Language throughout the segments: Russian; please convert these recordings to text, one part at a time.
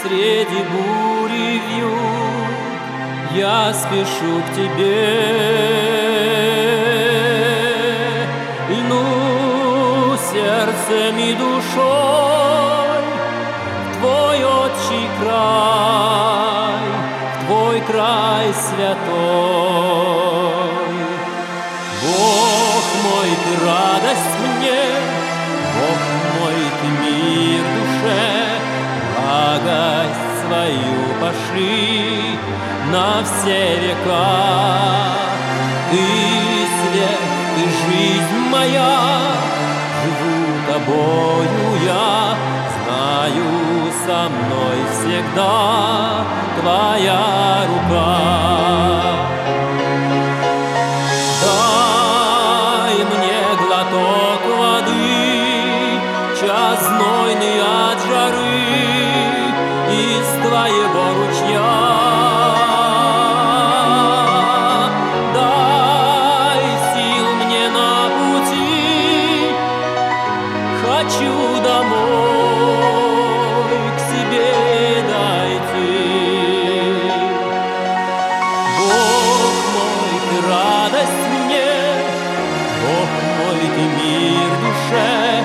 среди бури вьюг я спешу к тебе. Льну сердцем и душой в твой отчий край, в твой край святой. Бог мой, ты радость мне, Бог мой, ты мир душе, благость свою пошли на все века. Ты свет, ты жизнь моя, живу тобою я, знаю, со мной всегда твоя рука. Дай мне глоток воды, час знойный от жары, из твоего ручья. Дай сил мне на пути, хочу домой к себе дойти. Бог мой, ты радость мне, Бог мой, ты мир душе,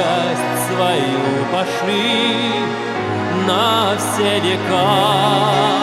благость свою пошли на все века.